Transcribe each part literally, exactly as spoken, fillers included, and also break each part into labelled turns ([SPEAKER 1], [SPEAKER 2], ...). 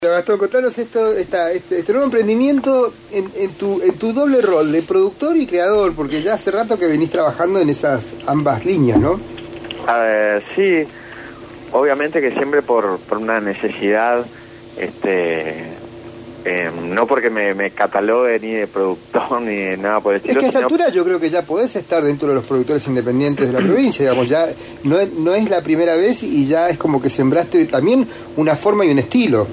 [SPEAKER 1] Gastón, contanos esto, esta, este, este nuevo emprendimiento en, en, tu, en tu doble rol de productor y creador, porque ya hace rato que venís trabajando en esas ambas líneas, ¿no?
[SPEAKER 2] A ver, sí, obviamente que siempre por, por una necesidad, este, eh, no porque me, me catalogue ni de productor ni de nada por el estilo.
[SPEAKER 1] Es que a esta
[SPEAKER 2] sino...
[SPEAKER 1] altura yo creo que ya podés estar dentro de los productores independientes de la provincia, digamos, ya no es, no es la primera vez y ya es como que sembraste también una forma y un estilo.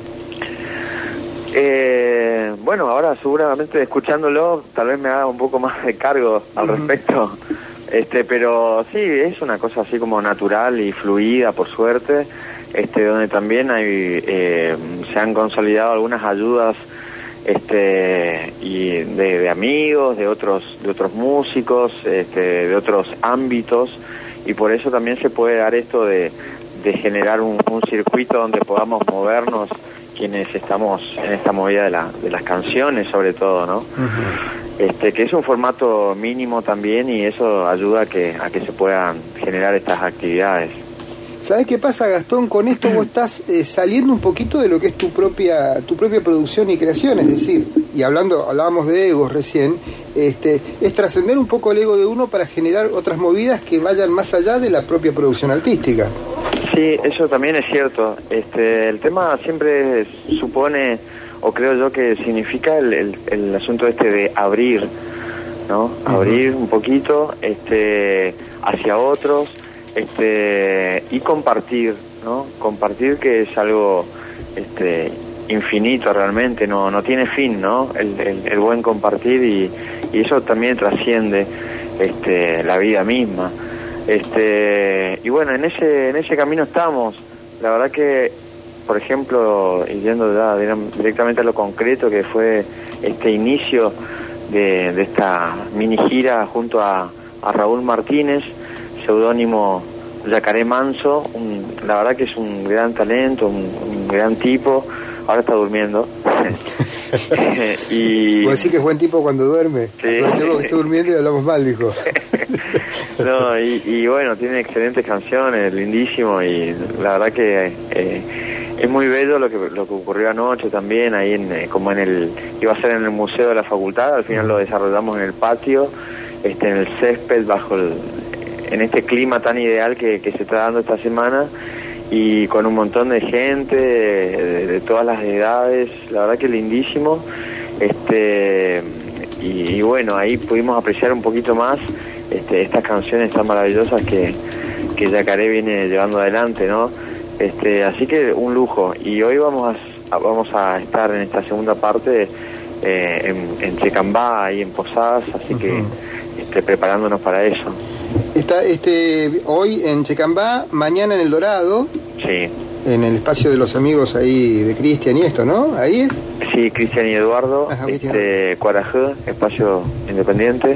[SPEAKER 2] Eh, bueno, ahora seguramente escuchándolo tal vez me haga un poco más de cargo al uh-huh. respecto, este, pero sí, es una cosa así como natural y fluida, por suerte, este, donde también hay, eh, se han consolidado algunas ayudas, este, y de, de amigos, de otros, de otros músicos, este, de otros ámbitos, y por eso también se puede dar esto de, de generar un, un circuito donde podamos movernos quienes estamos en esta movida de, la, de las canciones, sobre todo, ¿no? Uh-huh. Este, que es un formato mínimo también y eso ayuda a que, a que se puedan generar estas actividades.
[SPEAKER 1] ¿Sabés qué pasa, Gastón? Con esto vos estás eh, saliendo un poquito de lo que es tu propia tu propia producción y creación, es decir, y hablando hablábamos de egos recién, este, es trascender un poco el ego de uno para generar otras movidas que vayan más allá de la propia producción artística.
[SPEAKER 2] Sí, eso también es cierto. Este, el tema siempre supone, o creo yo que significa el, el, el asunto este de abrir, ¿no? Uh-huh. Abrir un poquito, este, hacia otros, este, y compartir, ¿no? Compartir, que es algo, este, infinito realmente, no, no tiene fin, ¿no? El, el, el buen compartir y, y eso también trasciende, este, la vida misma. Este, y bueno, en ese en ese camino estamos. La verdad que, por ejemplo, y yendo ya directamente a lo concreto, que fue este inicio de, de esta mini gira junto a, a Raúl Martínez, seudónimo Yacaré Manso, un, la verdad que es un gran talento, un, un gran tipo. Ahora está durmiendo. y...
[SPEAKER 1] ¿Vos decís que es buen tipo cuando duerme?
[SPEAKER 2] Sí.
[SPEAKER 1] Aprovechemos que está durmiendo y hablamos mal, dijo.
[SPEAKER 2] No, y, y bueno, tiene excelentes canciones, lindísimo, y la verdad que eh, es muy bello lo que lo que ocurrió anoche también, ahí en, eh, como en el, iba a ser en el Museo de la Facultad, al final lo desarrollamos en el patio, este, en el césped, bajo el, en este clima tan ideal que, que se está dando esta semana, y con un montón de gente, de, de todas las edades, la verdad que lindísimo, este, y, y bueno, ahí pudimos apreciar un poquito más Este, estas canciones tan maravillosas que, que Yacaré viene llevando adelante, ¿no? Este, así que un lujo. Y hoy vamos a, vamos a estar en esta segunda parte eh, en, en Checambá, ahí en Posadas, así uh-huh. que este, preparándonos para eso.
[SPEAKER 1] Está este hoy en Checambá, mañana en El Dorado.
[SPEAKER 2] Sí. En
[SPEAKER 1] el espacio de los amigos ahí de Cristian y esto, ¿no? ¿Ahí es?
[SPEAKER 2] Sí, Cristian y Eduardo, Ajá, este, Cuarajé, espacio independiente.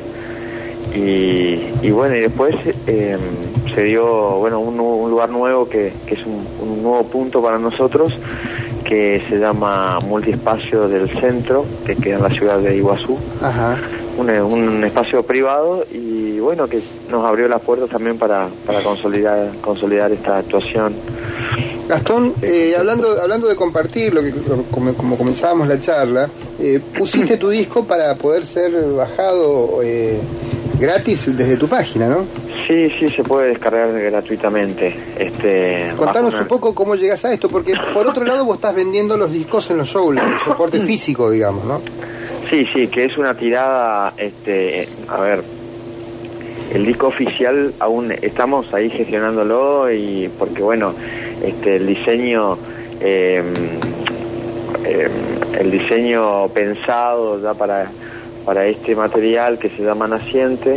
[SPEAKER 2] Y, y bueno, y después eh, se dio bueno un, un lugar nuevo que, que es un, un nuevo punto para nosotros, que se llama Multiespacio del Centro, que queda en la ciudad de Iguazú. Ajá. Un, un espacio privado y bueno, que nos abrió las puertas también para, para consolidar consolidar esta actuación.
[SPEAKER 1] Gastón, eh, hablando hablando de compartir, lo que como, como comenzábamos la charla, eh, pusiste tu disco para poder ser bajado eh, gratis desde tu página, ¿no?
[SPEAKER 2] Sí, sí, se puede descargar gratuitamente. Este,
[SPEAKER 1] Contanos una... un poco cómo llegás a esto, porque por otro lado vos estás vendiendo los discos en los shows, el soporte físico, digamos, ¿no?
[SPEAKER 2] Sí, sí, que es una tirada, este, a ver, el disco oficial aún estamos ahí gestionándolo, y porque bueno, este, el diseño, eh, eh, el diseño pensado ya para para este material que se llama Naciente,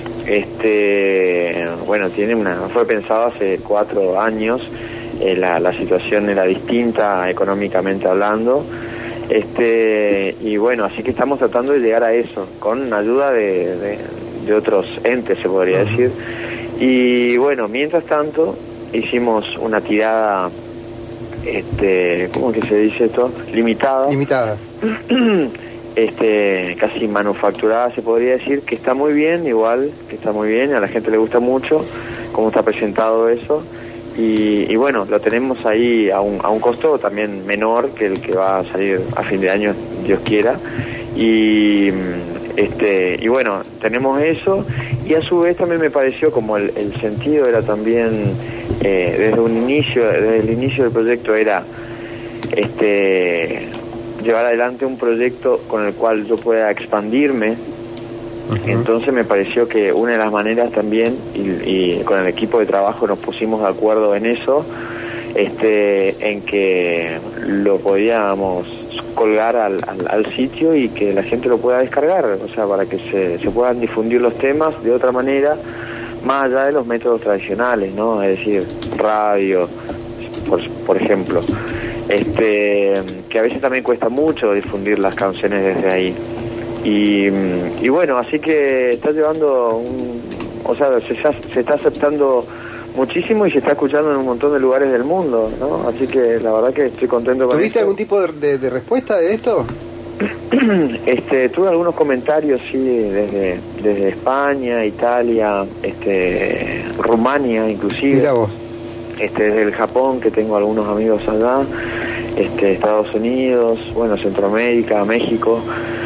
[SPEAKER 2] este, bueno, tiene una, fue pensado hace cuatro años, eh, la, la situación era distinta económicamente hablando, este, y bueno, así que estamos tratando de llegar a eso, con ayuda de, de, de otros entes, se podría decir, y bueno, mientras tanto, hicimos una tirada, este, ¿cómo que se dice esto? Limitada.
[SPEAKER 1] Limitada.
[SPEAKER 2] Este, casi manufacturada, se podría decir, que está muy bien, igual, que está muy bien, a la gente le gusta mucho cómo está presentado eso, y, y bueno, lo tenemos ahí a un, a un costo también menor que el que va a salir a fin de año, Dios quiera. Y este y bueno, tenemos eso, y a su vez también me pareció como el, el sentido era también, eh, desde un inicio, desde el inicio del proyecto era este llevar adelante un proyecto con el cual yo pueda expandirme. Uh-huh. Entonces me pareció que una de las maneras también, y, y con el equipo de trabajo nos pusimos de acuerdo en eso, este en que lo podíamos colgar al, al, al sitio y que la gente lo pueda descargar, o sea, para que se, se puedan difundir los temas de otra manera, más allá de los métodos tradicionales, ¿no? Es decir, radio, por, por ejemplo, este que a veces también cuesta mucho difundir las canciones desde ahí. Y, y bueno, así que está llevando un, o sea, se, se está aceptando muchísimo y se está escuchando en un montón de lugares del mundo, ¿no? Así que la verdad que estoy contento con eso.
[SPEAKER 1] ¿Tuviste algún tipo de, de, de respuesta de esto?
[SPEAKER 2] este tuve algunos comentarios, sí, desde desde España, Italia, este Rumania inclusive.
[SPEAKER 1] Mira vos.
[SPEAKER 2] Este desde el Japón, que tengo algunos amigos allá, este Estados Unidos, bueno, Centroamérica, México,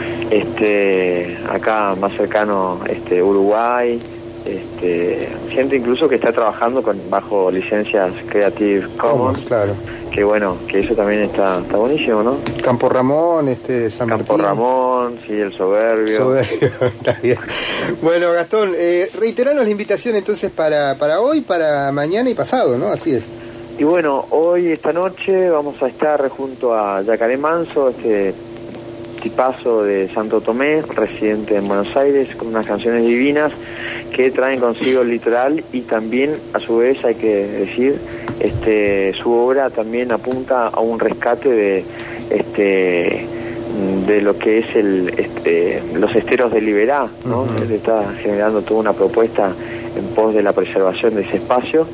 [SPEAKER 2] este acá más cercano, este Uruguay, este gente incluso que está trabajando con bajo licencias Creative Commons,
[SPEAKER 1] claro,
[SPEAKER 2] que bueno, que eso también está está buenísimo, ¿no?
[SPEAKER 1] Campo Ramón, este San
[SPEAKER 2] Campo
[SPEAKER 1] Martín.
[SPEAKER 2] Ramón, sí, el Soberbio.
[SPEAKER 1] Soberbio, está bien. Bueno, Gastón, eh, reiteranos la invitación entonces para para hoy, para mañana y pasado, ¿no? Así es.
[SPEAKER 2] Y bueno, hoy, esta noche, vamos a estar junto a Yacaré Manso, este tipazo de Santo Tomé, residente en Buenos Aires, con unas canciones divinas que traen consigo el litoral, y también a su vez hay que decir, este su obra también apunta a un rescate de este de lo que es el este los esteros de Liberá, ¿no? Uh-huh. Él está generando toda una propuesta en pos de la preservación de ese espacio.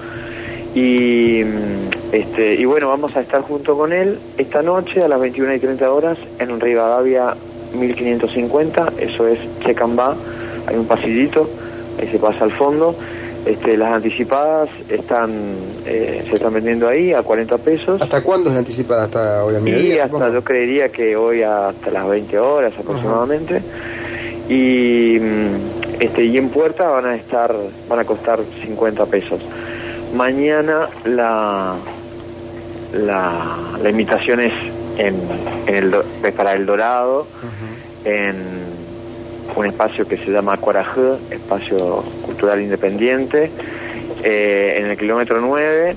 [SPEAKER 2] Y este y bueno, vamos a estar junto con él esta noche a las veintiuna y treinta horas en Rivadavia mil quinientos cincuenta, eso es Checambá, hay un pasillito, ahí se pasa al fondo. Este, las anticipadas están eh, se están vendiendo ahí a cuarenta pesos.
[SPEAKER 1] ¿Hasta cuándo es la anticipada? ¿Hasta hoy a mediodía?
[SPEAKER 2] Y hasta, supongo? Yo creería que hoy hasta las veinte horas aproximadamente. Uh-huh. Y este y en puerta van a estar van a costar cincuenta pesos. Mañana la la, la invitación es en, en el es para El Dorado, uh-huh. en un espacio que se llama Coraje, espacio cultural independiente, eh, en el kilómetro nueve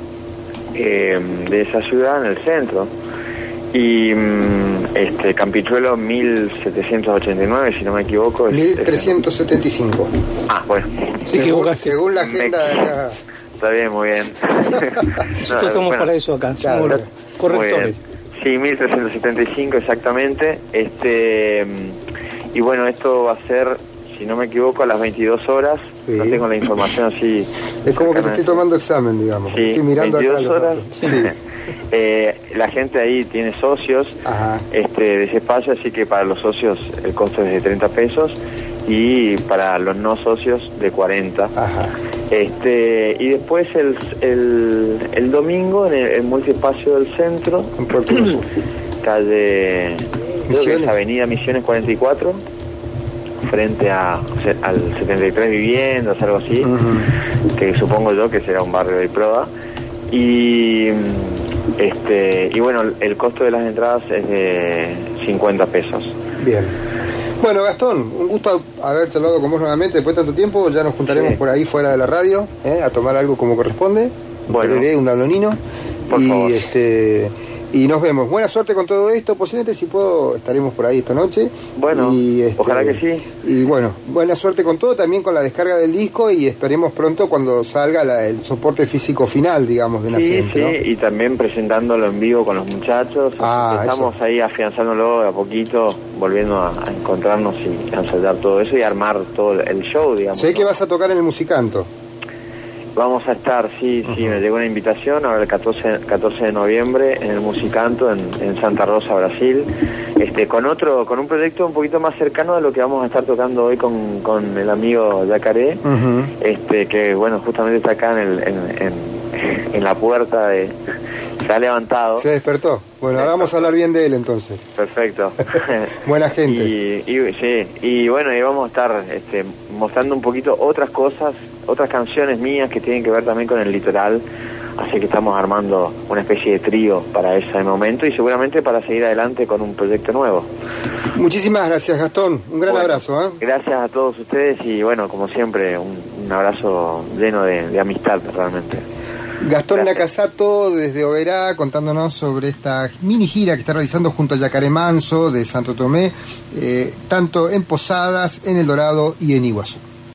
[SPEAKER 2] eh, de esa ciudad, en el centro. Y este Campichuelo mil setecientos ochenta y nueve, si no me equivoco.
[SPEAKER 1] mil trescientos setenta y cinco.
[SPEAKER 2] Ah, bueno.
[SPEAKER 1] Sí, según, según la agenda de acá.
[SPEAKER 2] Está bien, muy bien.
[SPEAKER 3] Nosotros no, somos bueno, para eso acá, somos claro, correctores.
[SPEAKER 2] Sí, mil trescientos setenta y cinco exactamente. Este y bueno, esto va a ser, si no me equivoco, a las veintidós horas. Sí. No tengo la información así.
[SPEAKER 1] Es como que te estoy tomando examen, digamos.
[SPEAKER 2] Sí,
[SPEAKER 1] estoy mirando
[SPEAKER 2] veintidós
[SPEAKER 1] acá
[SPEAKER 2] horas. Sí. eh, la gente ahí tiene socios. Ajá. este de ese espacio, así que para los socios el costo es de treinta pesos y para los no socios de cuarenta. Ajá. Este y después el el, el domingo en el, el multiespacio del centro, calle creo que es Avenida Misiones cuarenta y cuatro, frente a al setenta y tres Viviendas, algo así, uh-huh. que supongo yo que será un barrio de Proa. Y este y bueno, el costo de las entradas es de cincuenta pesos.
[SPEAKER 1] Bien. Bueno, Gastón, un gusto haber charlado con vos nuevamente después de tanto tiempo. Ya nos juntaremos sí. por ahí fuera de la radio, ¿eh? a tomar algo como corresponde.
[SPEAKER 2] Bueno.
[SPEAKER 1] Un tereré, un danonino.
[SPEAKER 2] Por
[SPEAKER 1] y
[SPEAKER 2] favor.
[SPEAKER 1] este y nos vemos. Buena suerte con todo esto. Posiblemente, si puedo, estaremos por ahí esta noche.
[SPEAKER 2] Bueno,
[SPEAKER 1] y, este,
[SPEAKER 2] ojalá que sí.
[SPEAKER 1] Y bueno, buena suerte con todo, también con la descarga del disco, y esperemos pronto cuando salga la, el soporte físico final, digamos, de Naciente.
[SPEAKER 2] Sí, sí,
[SPEAKER 1] ¿no?
[SPEAKER 2] y también presentándolo en vivo con los muchachos.
[SPEAKER 1] Ah,
[SPEAKER 2] estamos
[SPEAKER 1] eso.
[SPEAKER 2] ahí afianzándolo de a poquito, volviendo a, a encontrarnos y a ensayar todo eso y armar todo el show, digamos.
[SPEAKER 1] Sé
[SPEAKER 2] ¿no?
[SPEAKER 1] que vas a tocar en el Musicanto.
[SPEAKER 2] Vamos a estar, sí, sí, uh-huh. me llegó una invitación ahora el catorce, catorce de noviembre en el Musicanto en, en Santa Rosa, Brasil, este, con otro, con un proyecto un poquito más cercano a lo que vamos a estar tocando hoy con, con el amigo Yacaré, uh-huh. este, que bueno, justamente está acá en el, en, en, en la puerta, de, se ha levantado.
[SPEAKER 1] Se despertó. Bueno, ahora vamos a hablar bien de él entonces.
[SPEAKER 2] Perfecto.
[SPEAKER 1] Buena gente.
[SPEAKER 2] Y, y, sí, y bueno, y vamos a estar este, mostrando un poquito otras cosas, otras canciones mías que tienen que ver también con el litoral. Así que estamos armando una especie de trío para ese momento y seguramente para seguir adelante con un proyecto nuevo.
[SPEAKER 1] Muchísimas gracias, Gastón. Un gran
[SPEAKER 2] bueno,
[SPEAKER 1] abrazo. ¿eh?
[SPEAKER 2] Gracias a todos ustedes y bueno, como siempre, un, un abrazo lleno de, de amistad realmente.
[SPEAKER 1] Gastón Nakasato desde Oberá contándonos sobre esta mini gira que está realizando junto a Yacaré Manso de Santo Tomé, eh, tanto en Posadas, en El Dorado y en Iguazú.